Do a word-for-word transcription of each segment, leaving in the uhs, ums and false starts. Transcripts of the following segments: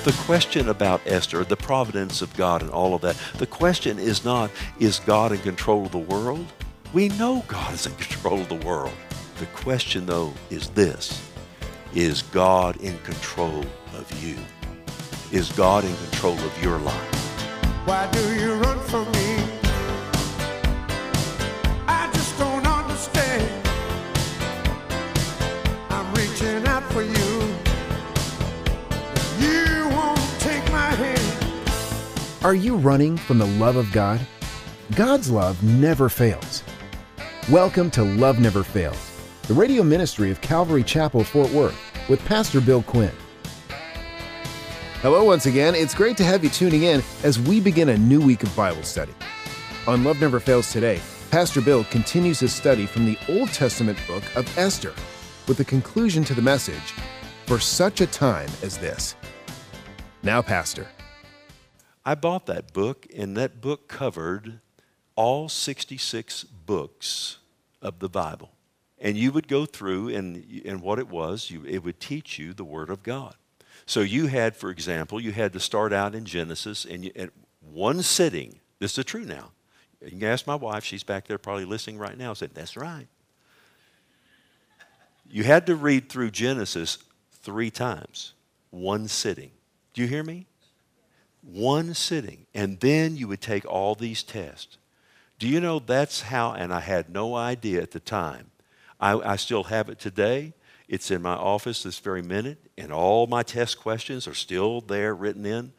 the question about Esther, the providence of God and all of that, the question is not, is God in control of the world? We know God is in control of the world. The question, though, is this: is God in control of you? Is God in control of your life? Why do you run from me? I just don't understand. I'm reaching out for you. You won't take my hand. Are you running from the love of God? God's love never fails. Welcome to Love Never Fails, the radio ministry of Calvary Chapel, Fort Worth, with Pastor Bill Quinn. Hello once again. It's great to have you tuning in as we begin a new week of Bible study. On Love Never Fails today, Pastor Bill continues his study from the Old Testament book of Esther, with a conclusion to the message, For Such a Time as This. Now, Pastor. I bought that book, and that book covered all sixty-six books of the Bible. And you would go through, and, and what it was, you, it would teach you the Word of God. So you had, for example, you had to start out in Genesis, and you, at one sitting, this is true now. You can ask my wife, she's back there probably listening right now, said, that's right. You had to read through Genesis three times, one sitting. Do you hear me? One sitting. And then you would take all these tests. Do you know that's how, and I had no idea at the time. I, I still have it today. It's in my office this very minute, and all my test questions are still there written in.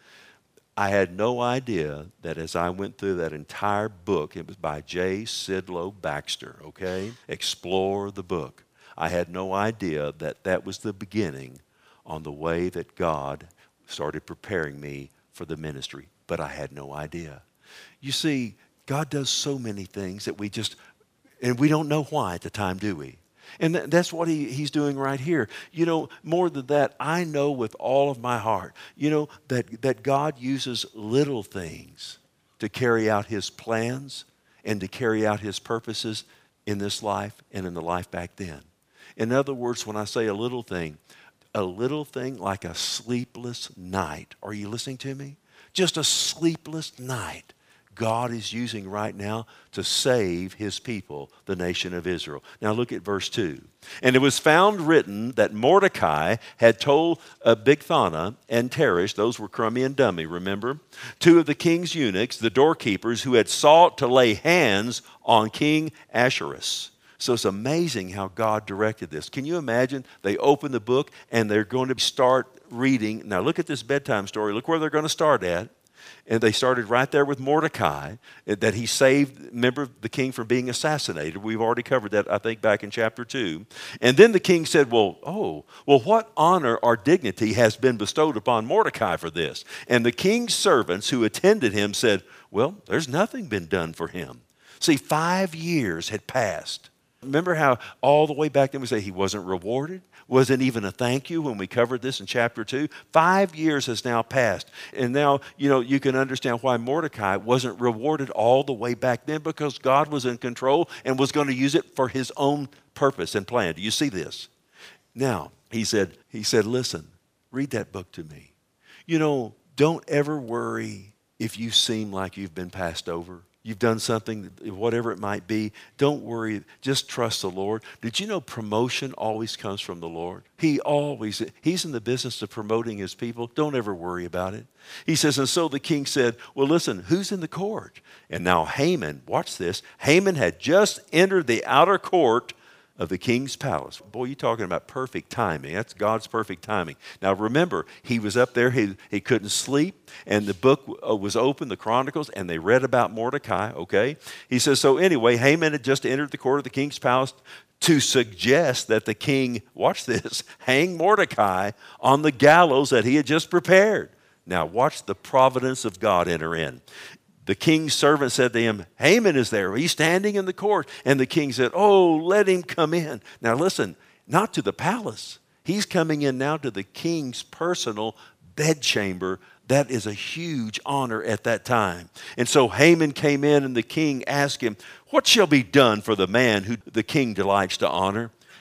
I had no idea that as I went through that entire book, it was by J. Sidlow Baxter, okay? Explore the book. I had no idea that that was the beginning on the way that God started preparing me for the ministry, but I had no idea. You see, God does so many things that we just, and we don't know why at the time, do we? And th- that's what he, he's doing right here. You know, more than that, I know with all of my heart, you know, that, that God uses little things to carry out his plans and to carry out his purposes in this life and in the life back then. In other words, when I say a little thing, a little thing like a sleepless night. Are you listening to me? Just a sleepless night. God is using right now to save his people, the nation of Israel. Now look at verse two. And it was found written that Mordecai had told uh, Bigthana and Teresh, those were Crummy and Dummy, remember? Two of the king's eunuchs, the doorkeepers, who had sought to lay hands on King Ahasuerus. So it's amazing how God directed this. Can you imagine? They open the book and they're going to start reading. Now look at this bedtime story. Look where they're going to start at. And they started right there with Mordecai, that he saved, remember, the king from being assassinated. We've already covered that, I think, back in chapter two. And then the king said, well, oh, well, what honor or dignity has been bestowed upon Mordecai for this? And the king's servants who attended him said, well, there's nothing been done for him. See, five years had passed. Remember how all the way back then we say he wasn't rewarded? Wasn't even a thank you when we covered this in chapter two. Five years has now passed. And now, you know, you can understand why Mordecai wasn't rewarded all the way back then, because God was in control and was going to use it for his own purpose and plan. Do you see this? Now, he said, he said, listen, read that book to me. You know, don't ever worry if you seem like you've been passed over. You've done something, whatever it might be. Don't worry. Just trust the Lord. Did you know promotion always comes from the Lord? He always, he's in the business of promoting his people. Don't ever worry about it. He says, and so the king said, well, listen, who's in the court? And now Haman, watch this. Haman had just entered the outer court of the king's palace. Boy, you're talking about perfect timing. That's God's perfect timing. Now remember, he was up there, he, he couldn't sleep, and the book was open, the Chronicles, and they read about Mordecai, okay? He says, so anyway, Haman had just entered the court of the king's palace to suggest that the king, watch this, hang Mordecai on the gallows that he had just prepared. Now watch the providence of God enter in. The king's servant said to him, Haman is there. He's standing in the court. And the king said, oh, let him come in. Now listen, not to the palace. He's coming in now to the king's personal bedchamber. That is a huge honor at that time. And so Haman came in, and the king asked him, what shall be done for the man who the king delights to honor?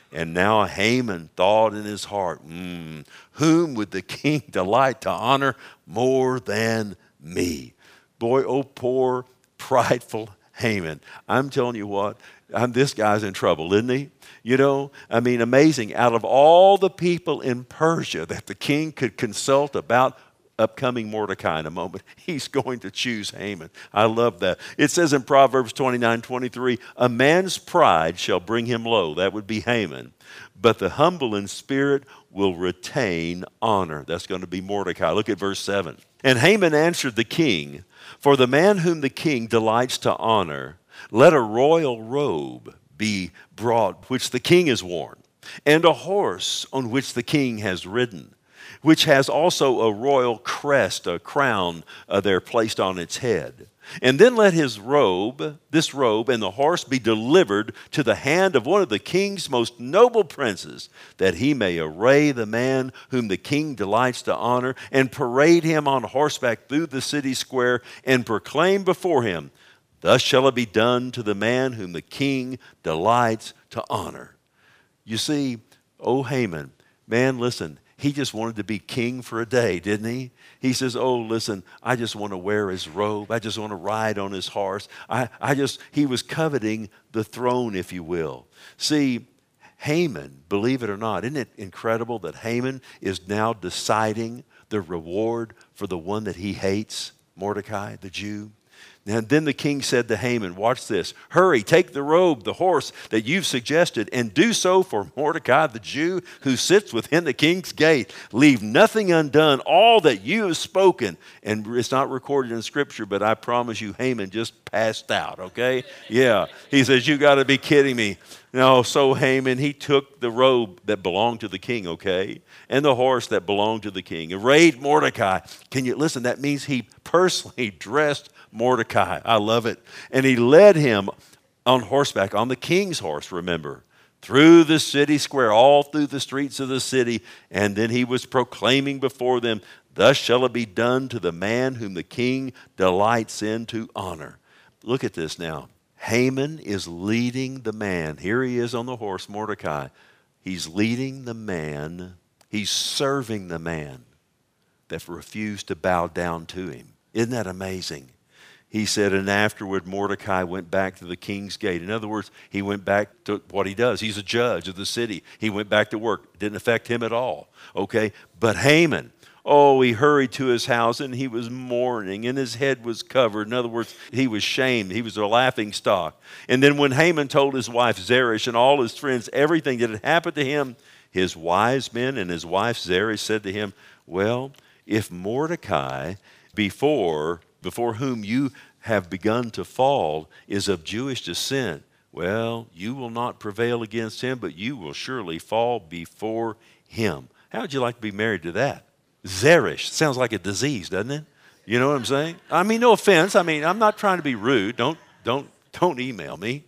And now Haman thought in his heart, mm, whom would the king delight to honor more than me? Boy, oh, poor, prideful Haman. I'm telling you what, I'm, this guy's in trouble, isn't he? You know, I mean, amazing. Out of all the people in Persia that the king could consult about upcoming Mordecai in a moment, he's going to choose Haman. I love that. It says in Proverbs twenty-nine twenty-three, a man's pride shall bring him low. That would be Haman. But the humble in spirit will retain honor. That's going to be Mordecai. Look at verse seven. And Haman answered the king, for the man whom the king delights to honor, let a royal robe be brought, which the king has worn, and a horse on which the king has ridden, which has also a royal crest, a crown uh, there placed on its head. And then let his robe, this robe, and the horse be delivered to the hand of one of the king's most noble princes, that he may array the man whom the king delights to honor, and parade him on horseback through the city square, and proclaim before him, thus shall it be done to the man whom the king delights to honor. You see, oh Haman, man, listen, he just wanted to be king for a day, didn't he? He says, oh, listen, I just want to wear his robe. I just want to ride on his horse. I, I just, he was coveting the throne, if you will. See, Haman, believe it or not, isn't it incredible that Haman is now deciding the reward for the one that he hates, Mordecai, the Jew? And then the king said to Haman, watch this, hurry, take the robe, the horse that you've suggested, and do so for Mordecai the Jew who sits within the king's gate. Leave nothing undone, all that you have spoken. And it's not recorded in Scripture, but I promise you Haman just passed out, okay? Yeah, he says, you got to be kidding me. No, so Haman, he took the robe that belonged to the king, okay, and the horse that belonged to the king, arrayed Mordecai. Can you listen? That means he personally dressed Mordecai. I love it. And he led him on horseback, on the king's horse, remember, through the city square, all through the streets of the city. And then he was proclaiming before them, thus shall it be done to the man whom the king delights in to honor. Look at this now. Haman is leading the man. Here he is on the horse, Mordecai. He's leading the man. He's serving the man that refused to bow down to him. Isn't that amazing? He said, and afterward Mordecai went back to the king's gate. In other words, he went back to what he does. He's a judge of the city. He went back to work. It didn't affect him at all. Okay? But Haman, oh, he hurried to his house and he was mourning and his head was covered. In other words, he was shamed. He was a laughing stock. And then when Haman told his wife Zeresh and all his friends everything that had happened to him, his wise men and his wife Zeresh said to him, well, if Mordecai before before whom you have begun to fall is of Jewish descent, well, you will not prevail against him, but you will surely fall before him. How would you like to be married to that? Zeresh. Sounds like a disease, doesn't it? You know what I'm saying? I mean, no offense. I mean, I'm not trying to be rude. Don't, don't, don't email me.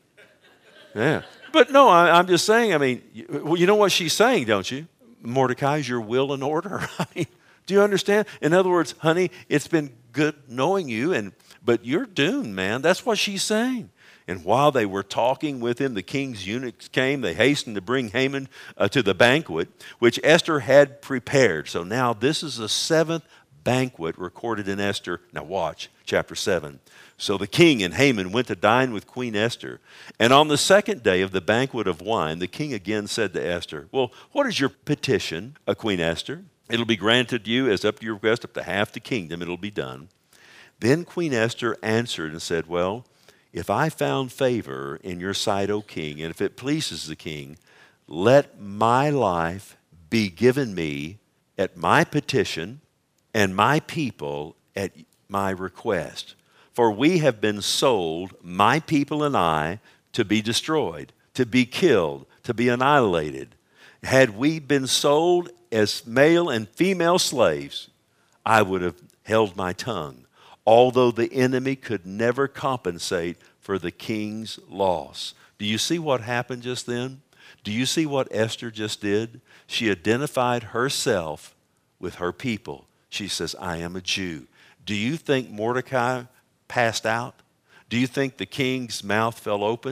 Yeah. But no, I, I'm just saying, I mean, you, well, you know what she's saying, don't you? Mordecai, is your will in order? I mean, do you understand? In other words, honey, it's been good knowing you, and but you're doomed, man. That's what she's saying. And while they were talking with him, the king's eunuchs came. They hastened to bring Haman uh, to the banquet, which Esther had prepared. So now this is the seventh banquet recorded in Esther. Now watch, chapter seven. So the king and Haman went to dine with Queen Esther. And on the second day of the banquet of wine, the king again said to Esther, well, what is your petition, uh, Queen Esther? It'll be granted you as up to your request, up to half the kingdom, it'll be done. Then Queen Esther answered and said, well, if I found favor in your sight, O king, and if it pleases the king, let my life be given me at my petition and my people at my request. For we have been sold, my people and I, to be destroyed, to be killed, to be annihilated. Had we been sold as male and female slaves, I would have held my tongue, although the enemy could never compensate for the king's loss. Do you see what happened just then? Do you see what Esther just did? She identified herself with her people. She says, I am a Jew. Do you think Mordecai passed out? Do you think the king's mouth fell open?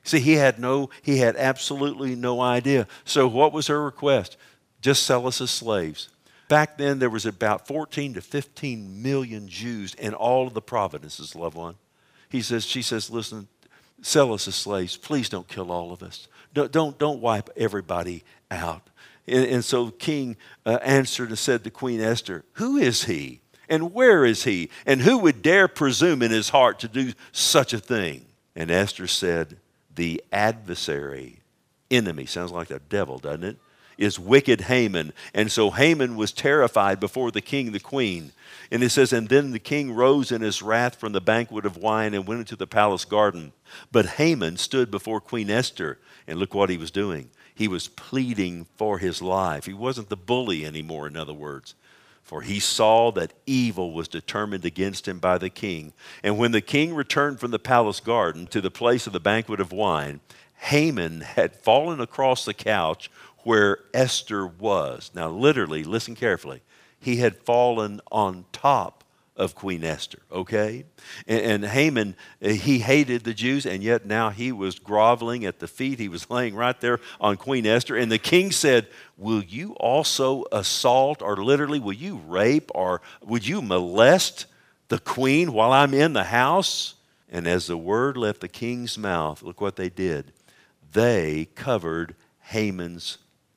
See, he had no, he had absolutely no idea. So what was her request? Just sell us as slaves. Back then, there was about fourteen to fifteen million Jews in all of the provinces, loved one. He says, she says, listen, sell us as slaves. Please don't kill all of us. Don't, don't, don't wipe everybody out. And, and so the king uh, answered and said to Queen Esther, who is he? And where is he? And who would dare presume in his heart to do such a thing? And Esther said, the adversary, enemy, sounds like the devil, doesn't it? Is wicked Haman. And so Haman was terrified before the king and the queen. And it says, and then the king rose in his wrath from the banquet of wine and went into the palace garden. But Haman stood before Queen Esther, and look what he was doing. He was pleading for his life. He wasn't the bully anymore, in other words. For he saw that evil was determined against him by the king. And when the king returned from the palace garden to the place of the banquet of wine, Haman had fallen across the couch where Esther was. Now, literally, listen carefully. He had fallen on top of Queen Esther, okay? And, and Haman, he hated the Jews, and yet now he was groveling at the feet. He was laying right there on Queen Esther. And the king said, will you also assault, or literally, will you rape, or would you molest the queen while I'm in the house? And as the word left the king's mouth, look what they did. They covered Haman's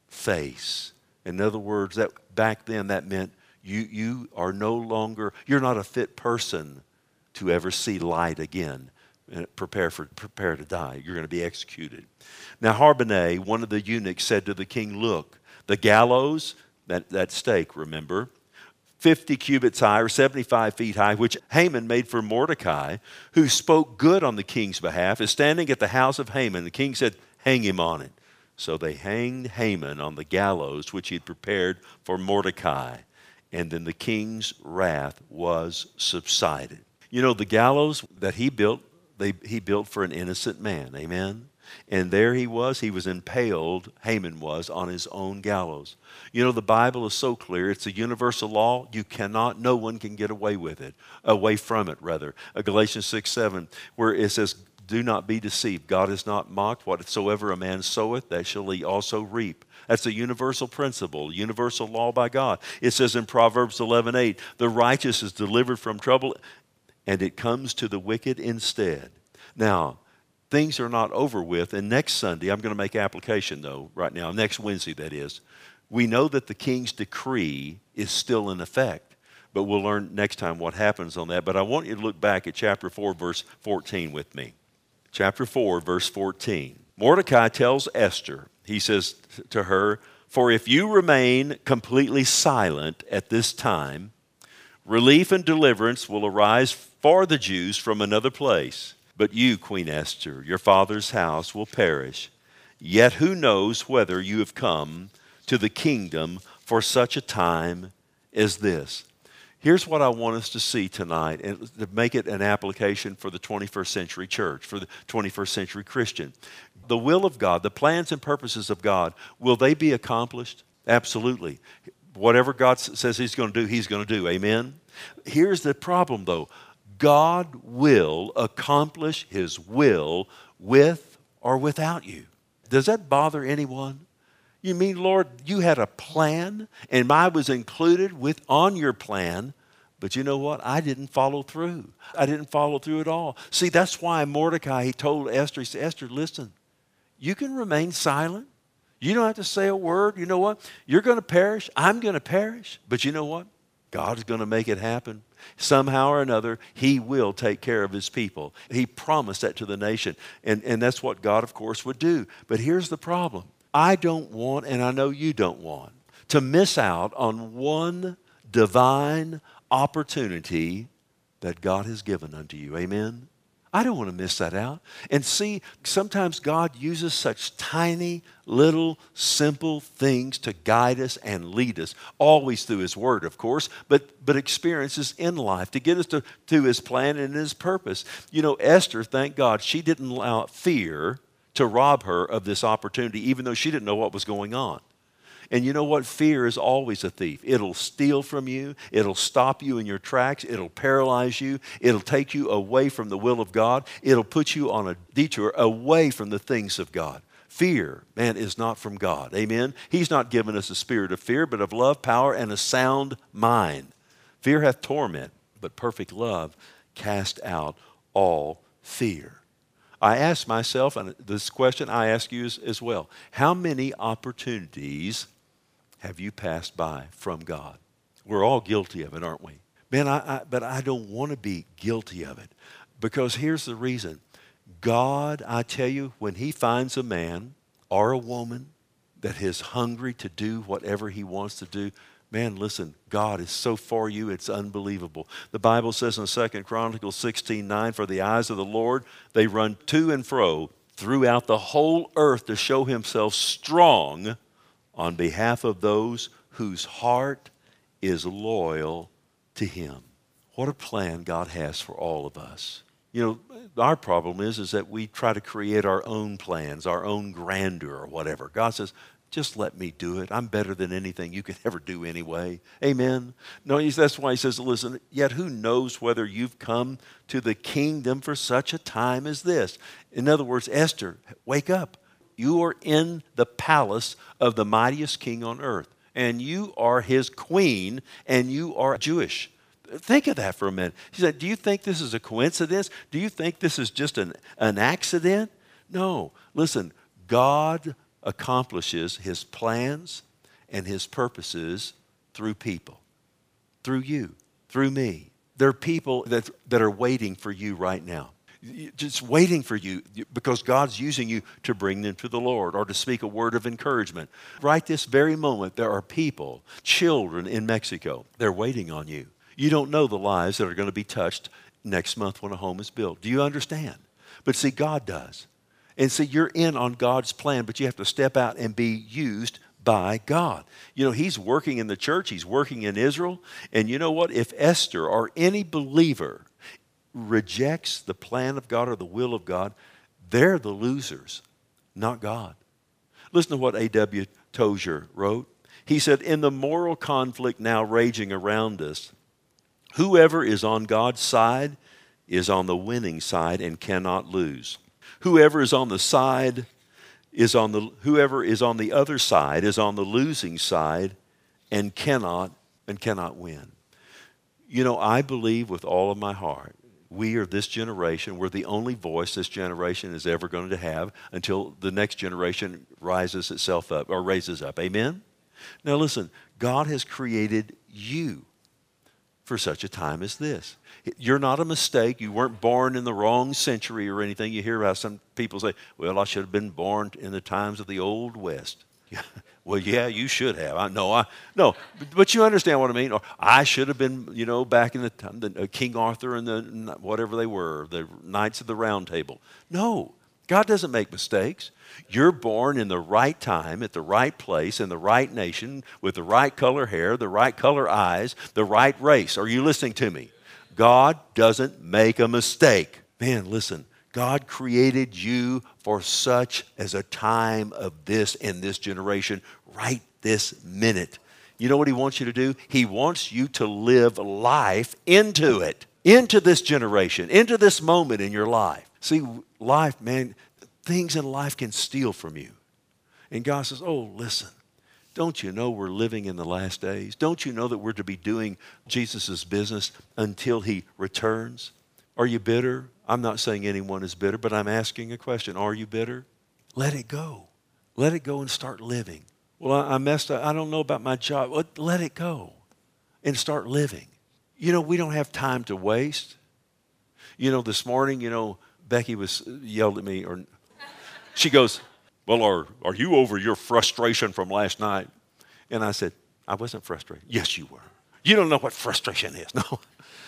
face. In other words, that back then that meant you you are no longer, you're not a fit person to ever see light again. Prepare for prepare to die. You're going to be executed. Now Harbonah, one of the eunuchs, said to the king, look, the gallows, that, that stake, remember, fifty cubits high or seventy-five feet high, which Haman made for Mordecai, who spoke good on the king's behalf, is standing at the house of Haman. The king said, hang him on it. So they hanged Haman on the gallows which he had prepared for Mordecai. And then the king's wrath was subsided. You know, the gallows that he built, they, he built for an innocent man. Amen? And there he was. He was impaled, Haman was, on his own gallows. You know, the Bible is so clear. It's a universal law. You cannot, no one can get away with it, away from it, rather. Uh, Galatians six seven, where it says, do not be deceived. God is not mocked. Whatsoever a man soweth, that shall he also reap. That's a universal principle, universal law by God. It says in Proverbs eleven eight, the righteous is delivered from trouble, and it comes to the wicked instead. Now, things are not over with, and next Sunday, I'm going to make application, though, right now, next Wednesday, that is. We know that the king's decree is still in effect, but we'll learn next time what happens on that. But I want you to look back at chapter four, verse fourteen with me. Chapter four, verse fourteen. Mordecai tells Esther, he says to her, for if you remain completely silent at this time, relief and deliverance will arise for the Jews from another place. But you, Queen Esther, your father's house will perish. Yet who knows whether you have come to the kingdom for such a time as this? Here's what I want us to see tonight, and to make it an application for the twenty-first century church, for the twenty-first century Christian. The will of God, the plans and purposes of God, will they be accomplished? Absolutely. Whatever God says he's going to do, he's going to do. Amen? Here's the problem, though. God will accomplish his will with or without you. Does that bother anyone? You mean, Lord, you had a plan, and I was included with on your plan, but you know what? I didn't follow through. I didn't follow through at all. See, that's why Mordecai, he told Esther, he said, Esther, listen, you can remain silent. You don't have to say a word. You know what? You're going to perish. I'm going to perish. But you know what? God's going to make it happen. Somehow or another, he will take care of his people. He promised that to the nation. And, and that's what God, of course, would do. But here's the problem. I don't want, and I know you don't want, to miss out on one divine opportunity that God has given unto you. Amen? I don't want to miss that out. And see, sometimes God uses such tiny, little, simple things to guide us and lead us, always through his word, of course, but, but experiences in life to get us to, to his plan and his purpose. You know, Esther, thank God, she didn't allow fear to rob her of this opportunity, even though she didn't know what was going on. And you know what? Fear is always a thief. It'll steal from you. It'll stop you in your tracks. It'll paralyze you. It'll take you away from the will of God. It'll put you on a detour away from the things of God. Fear, man, is not from God. Amen? He's not given us a spirit of fear, but of love, power, and a sound mind. Fear hath torment, but perfect love cast out all fear. I ask myself, and this question I ask you as, as well, how many opportunities have you passed by from God? We're all guilty of it, aren't we? Man, I, I, but I don't want to be guilty of it, because here's the reason. God, I tell you, when he finds a man or a woman that is hungry to do whatever he wants to do, man, listen, God is so for you, it's unbelievable. The Bible says in Second Chronicles sixteen nine, for the eyes of the Lord, they run to and fro throughout the whole earth to show himself strong on behalf of those whose heart is loyal to him. What a plan God has for all of us. You know, our problem is, is that we try to create our own plans, our own grandeur or whatever. God says, just let me do it. I'm better than anything you could ever do anyway. Amen? No, he's, that's why he says, listen, yet who knows whether you've come to the kingdom for such a time as this? In other words, Esther, wake up. You are in the palace of the mightiest king on earth, and you are his queen, and you are Jewish. Think of that for a minute. He said, do you think this is a coincidence? Do you think this is just an, an accident? No. Listen, God accomplishes his plans and his purposes through people, through you, through me. There are people that, that are waiting for you right now, just waiting for you because God's using you to bring them to the Lord or to speak a word of encouragement. Right this very moment, there are people, children in Mexico, they're waiting on you. You don't know the lives that are going to be touched next month when a home is built. Do you understand? But see, God does. And see, you're in on God's plan, but you have to step out and be used by God. You know, he's working in the church. He's working in Israel. And you know what? If Esther or any believer rejects the plan of God or the will of God, they're the losers, not God. Listen to what A W Tozer wrote. He said, in the moral conflict now raging around us, whoever is on God's side is on the winning side and cannot lose. Whoever is on the side is on the whoever is on the other side is on the losing side and cannot and cannot win. You know, I believe with all of my heart, we are this generation, we're the only voice this generation is ever going to have until the next generation rises itself up or raises up. Amen? Now listen, God has created you for such a time as this. You're not a mistake. You weren't born in the wrong century or anything. You hear about some people say, well, I should have been born in the times of the Old West. Well, yeah, you should have. I know. I no, but you understand what I mean. Or I should have been, you know, back in the time, the uh, King Arthur and the whatever they were, the Knights of the Round Table. No, God doesn't make mistakes. You're born in the right time, at the right place, in the right nation, with the right color hair, the right color eyes, the right race. Are you listening to me? God doesn't make a mistake. Man, listen, God created you for such as a time of this in this generation, right this minute. You know what he wants you to do? He wants you to live life into it, into this generation, into this moment in your life. See, life, man, things in life can steal from you. And God says, oh, listen, don't you know we're living in the last days? Don't you know that we're to be doing Jesus' business until he returns? Are you bitter? I'm not saying anyone is bitter, but I'm asking a question. Are you bitter? Let it go. Let it go and start living. Well, I messed up. I don't know about my job. Let it go and start living. You know, we don't have time to waste. You know, this morning, you know, Becky was yelled at me, or she goes, well, are, are you over your frustration from last night? And I said, I wasn't frustrated. Yes, you were. You don't know what frustration is. No.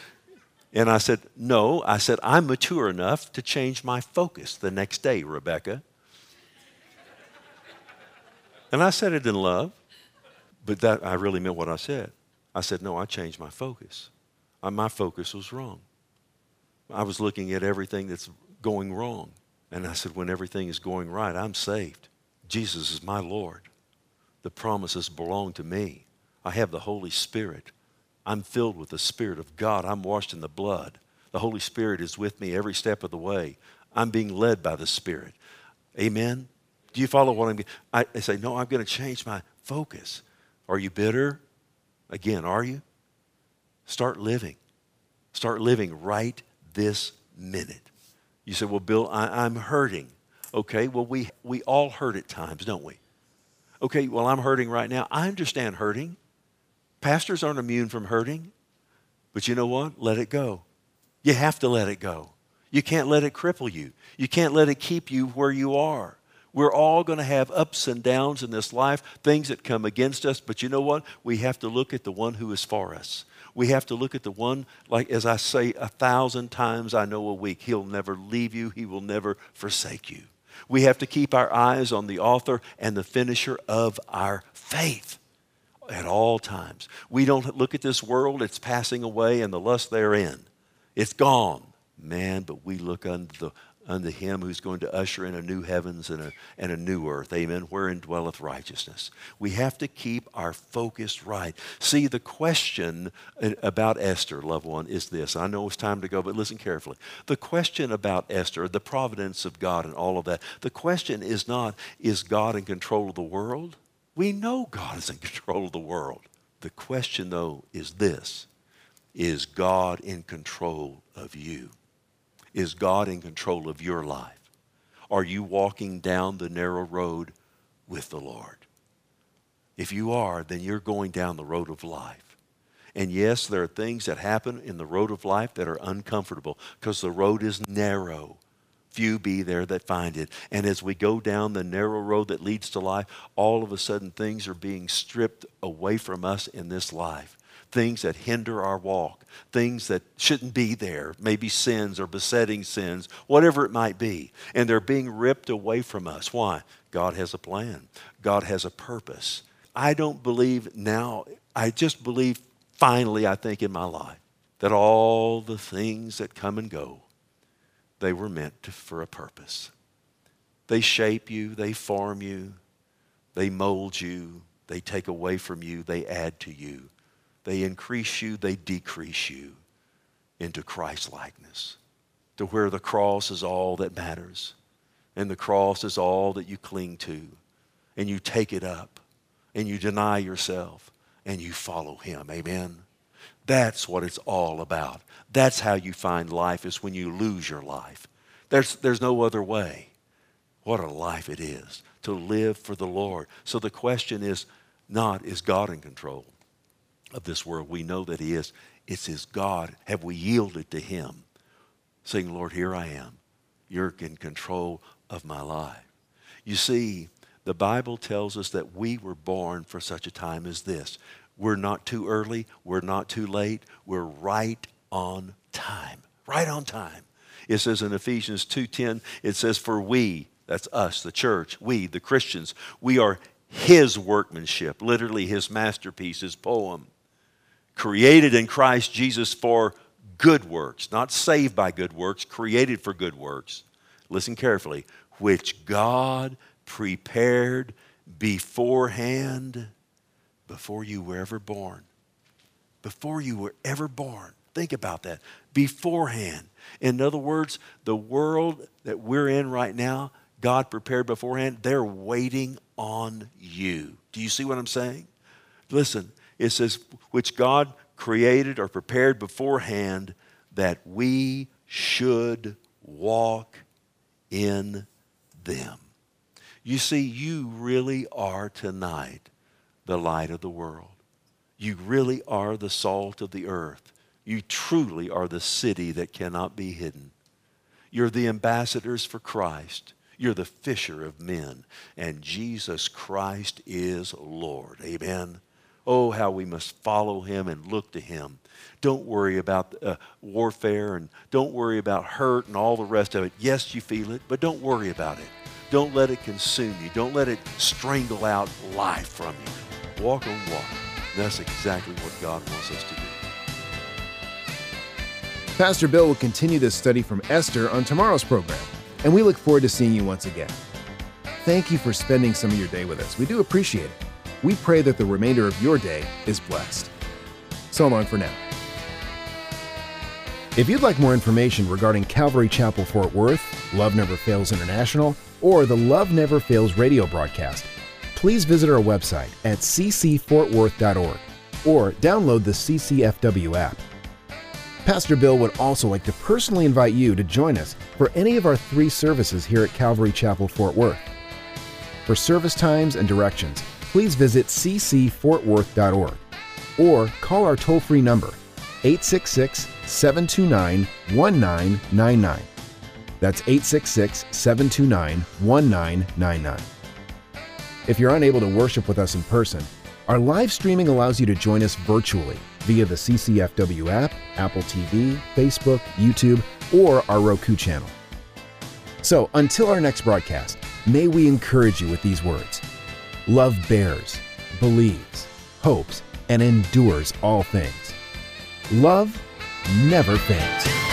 And I said, no. I said, I'm mature enough to change my focus the next day, Rebecca. And I said it in love, but that I really meant what I said. I said, no, I changed my focus. Uh, my focus was wrong. I was looking at everything that's going wrong. And I said, when everything is going right, I'm saved. Jesus is my Lord. The promises belong to me. I have the Holy Spirit. I'm filled with the Spirit of God. I'm washed in the blood. The Holy Spirit is with me every step of the way. I'm being led by the Spirit. Amen? Do you follow what I'm I, I say, no, I'm going to change my focus. Are you bitter? Again, are you? Start living. Start living right this minute. You say, well, Bill, I, I'm hurting. Okay, well, we, we all hurt at times, don't we? Okay, well, I'm hurting right now. I understand hurting. Pastors aren't immune from hurting. But you know what? Let it go. You have to let it go. You can't let it cripple you. You can't let it keep you where you are. We're all going to have ups and downs in this life, things that come against us. But you know what? We have to look at the one who is for us. We have to look at the one, like as I say a thousand times I know a week, he'll never leave you. He will never forsake you. We have to keep our eyes on the author and the finisher of our faith at all times. We don't look at this world, it's passing away and the lust therein. It's gone. Man, but we look unto, the, unto him who's going to usher in a new heavens and a, and a new earth. Amen. Wherein dwelleth righteousness. We have to keep our focus right. See, the question about Esther, loved one, is this. I know it's time to go, but listen carefully. The question about Esther, the providence of God and all of that, the question is not, is God in control of the world? We know God is in control of the world. The question, though, is this. Is God in control of you? Is God in control of your life? Are you walking down the narrow road with the Lord? If you are, then you're going down the road of life. And yes, there are things that happen in the road of life that are uncomfortable because the road is narrow. Few be there that find it. And as we go down the narrow road that leads to life, all of a sudden things are being stripped away from us in this life. Things that hinder our walk, things that shouldn't be there, maybe sins or besetting sins, whatever it might be. And they're being ripped away from us. Why? God has a plan. God has a purpose. I don't believe now, I just believe finally, I think in my life, that all the things that come and go, they were meant to, for a purpose. They shape you, they form you, they mold you, they take away from you, they add to you. They increase you, they decrease you into Christ-likeness, to where the cross is all that matters, and the cross is all that you cling to, and you take it up, and you deny yourself, and you follow him. Amen? That's what it's all about. That's how you find life, is when you lose your life. There's, there's no other way. What a life it is to live for the Lord. So the question is not, is God in control of this world? We know that he is. It's his God. Have we yielded to him? Saying, Lord, here I am. You're in control of my life. You see, the Bible tells us that we were born for such a time as this. We're not too early. We're not too late. We're right on time. Right on time. It says in Ephesians two ten, it says, for we, that's us, the church, we, the Christians, we are his workmanship, literally his masterpiece, his poem, created in Christ Jesus for good works, not saved by good works, created for good works. Listen carefully, which God prepared beforehand, before you were ever born. Before you were ever born. Think about that. Beforehand. In other words, the world that we're in right now, God prepared beforehand. They're waiting on you. Do you see what I'm saying? Listen, it says, which God created or prepared beforehand that we should walk in them. You see, you really are tonight the light of the world. You really are the salt of the earth. You truly are the city that cannot be hidden. You're the ambassadors for Christ. You're the fisher of men. And Jesus Christ is Lord. Amen. Oh, how we must follow him and look to him. Don't worry about uh, warfare, and don't worry about hurt and all the rest of it. Yes, you feel it, but don't worry about it. Don't let it consume you. Don't let it strangle out life from you. Walk on water. That's exactly what God wants us to do. Pastor Bill will continue this study from Esther on tomorrow's program, and we look forward to seeing you once again. Thank you for spending some of your day with us. We do appreciate it. We pray that the remainder of your day is blessed. So long for now. If you'd like more information regarding Calvary Chapel Fort Worth, Love Never Fails International, or the Love Never Fails radio broadcast, please visit our website at c c fort worth dot org or download the C C F W app. Pastor Bill would also like to personally invite you to join us for any of our three services here at Calvary Chapel Fort Worth. For service times and directions, please visit c c fort worth dot org or call our toll-free number eight six six, seven two nine, one nine nine nine. That's eight six six, seven two nine, one nine nine nine. If you're unable to worship with us in person, our live streaming allows you to join us virtually via the C C F W app, Apple T V, Facebook, YouTube, or our Roku channel. So until our next broadcast, may we encourage you with these words: love bears, believes, hopes, and endures all things. Love never fails.